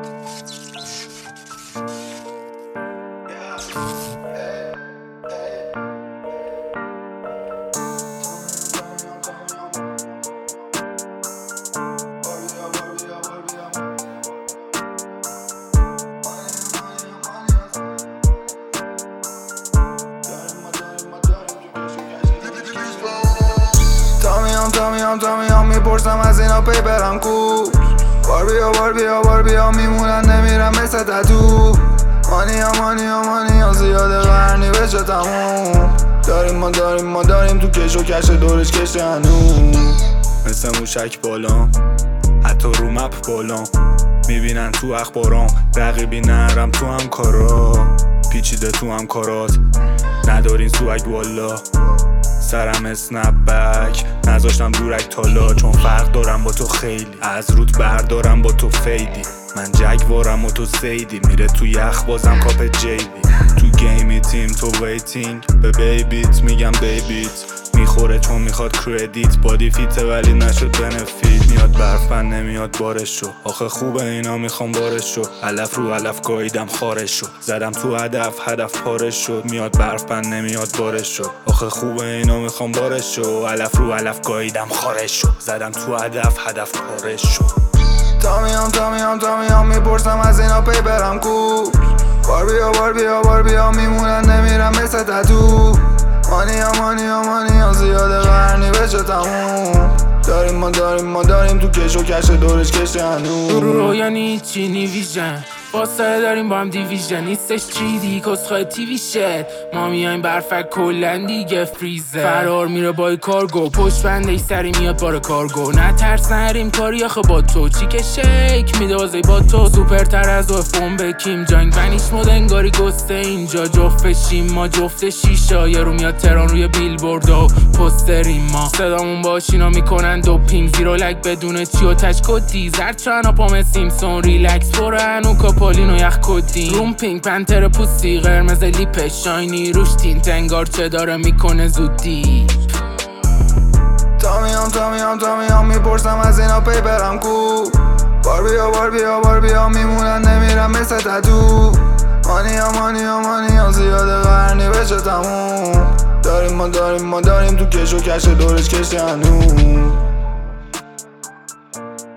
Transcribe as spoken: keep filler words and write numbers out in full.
تا میام تا میام میپرسم از اینا پی برم کو بار بیا بار بیا بار بیا میمونن نمیرم مثل تتو مانیا مانیا مانیا زیاده قرنی بشه تموم داریم ما داریم ما داریم تو کش و کش دورش کشه هنوز مثل موشک بالام حتی رو مپ بالام میبینن تو اخبارام رقیبی نرم تو هم کارا پیچیده تو هم کارات ندارین سوگ والا سرم اسنپ بک نذاشتم دورک تالا چون فرق دارم با تو خیلی از رود بردارم با تو فیدی من جگوارم و تو سیدی میره تو یخ بازم کاپ جیبی تو گیمی تیم تو ویتینگ به بیبیت میگم بیبیت میخوره چون میخواد کردیت بادی فیته ولی نشد بنفیت میاد برفن نمیاد بارش شو آخه خوبه اینا میخوام بارش شو علف رو علف گاییدم خارش شو زدم تو هدف هدف پارش شد میاد برفن نمیاد بارش شو آخه خوبه اینا میخوام بارش شو علف رو علف گاییدم خارش شو زدم تو هدف هدف پارش شو تا میام تا میام تا میام میپرسم از اینا پی برم کو بار بیا بار بیا بار بیا میمونن نمیرم مثل تتو مانیا مانیا مانیا زیاده قرنی بشه تموم داریم ما داریم ما داریم تو کش و کش دورش کشه هنوز رو رو یعنی چی نیویژن فاصله داریم با هم دیویژن نیستش چی دی کسخواه تیوی شد ما میایم برفک کلن دیگه فریزه فرار میره بای کارگو پشت بنده ای سری میاد بار کارگو نه ترس نریم کاری آخه با تو چی که شیک میده بازی با تو سوپر تر از و فون به کیم جانگ ونیش مود انگاری گسته اینجا جفت شیم ما جفت شیشا یه رو میاد تران روی بیلبورد و پستریم ما صدامون باشینا میکنن دوپینگ زیرو لک بدون چی و تچ کدی زرد چانا پام سیمسون ریلکس برن و کاپالینو یخ کدین روم پینگ پنتر پوستی قرمز لیپ شاینی روش تینت انگار چه داره میکنه زودی تا میام تا میام تا میام میپرسم از اینا پی برم کو بار بیا بار بیا بار بیا میمونن نمیرم مثل تتو مانیا مانیا مانیا زیاده قرنی بشه تموم داریم ما داریم ما داریم تو کش و کش دورش کشه هنوز